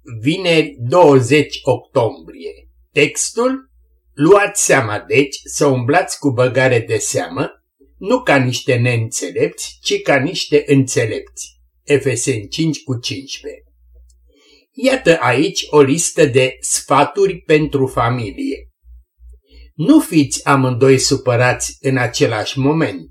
vineri 20 octombrie. Textul: luați seama deci să umblați cu băgare de seamă, nu ca niște neînțelepți, ci ca niște înțelepți. Efeseni 5:15. Iată aici o listă de sfaturi pentru familie. Nu fiți amândoi supărați în același moment.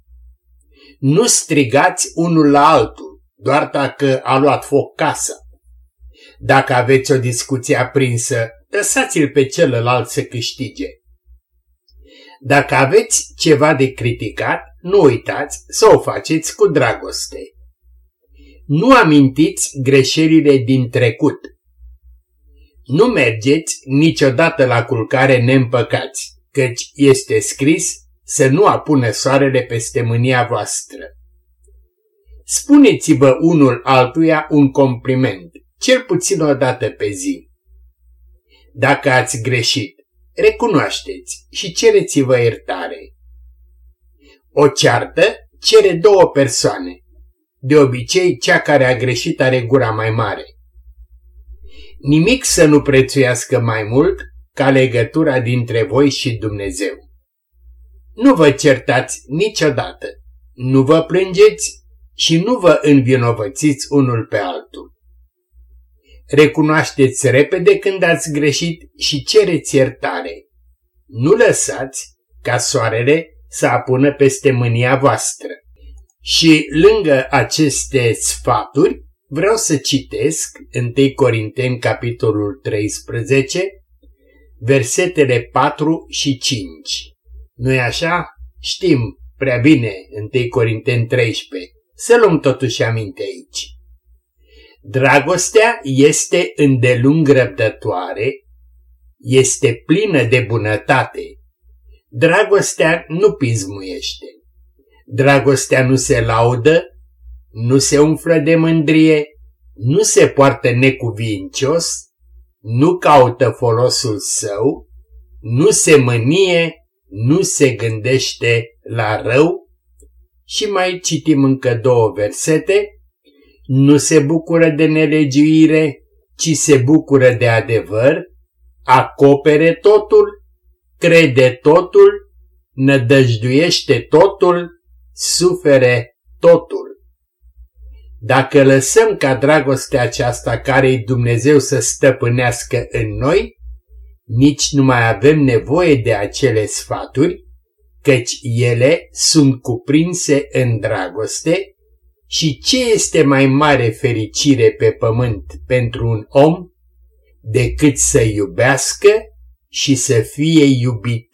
Nu strigați unul la altul, doar dacă a luat foc casa. Dacă aveți o discuție aprinsă, lăsați-l pe celălalt să câștige. Dacă aveți ceva de criticat, nu uitați să o faceți cu dragoste. Nu amintiți greșelile din trecut. Nu mergeți niciodată la culcare neîmpăcați, căci este scris să nu apună soarele peste mânia voastră. Spuneți-vă unul altuia un compliment, cel puțin o dată pe zi. Dacă ați greșit, recunoașteți și cereți-vă iertare. O ceartă cere două persoane. De obicei, cea care a greșit are gura mai mare. Nimic să nu prețuiască mai mult ca legătura dintre voi și Dumnezeu. Nu vă certați niciodată, nu vă plângeți și nu vă învinovățiți unul pe altul. Recunoașteți repede când ați greșit și cereți iertare. Nu lăsați ca soarele să apună peste mânia voastră. Și lângă aceste sfaturi vreau să citesc 1 Corinteni capitolul 13, versetele 4 și 5. Nu-i așa? Știm prea bine 1 Corinteni 13. Să luăm totuși aminte aici. Dragostea este îndelung răbdătoare, este plină de bunătate. Dragostea nu pismuiește. Dragostea nu se laudă, nu se umflă de mândrie, nu se poartă necuvincios, nu caută folosul său, nu se mânie, nu se gândește la rău. Și mai citim încă două versete. Nu se bucură de nelegiuire, ci se bucură de adevăr, acopere totul, crede totul, nădăjduiește totul, sufere totul. Dacă lăsăm ca dragostea aceasta care-i Dumnezeu să stăpânească în noi, nici nu mai avem nevoie de acele sfaturi, căci ele sunt cuprinse în dragoste. Și ce este mai mare fericire pe pământ pentru un om decât să iubească și să fie iubit?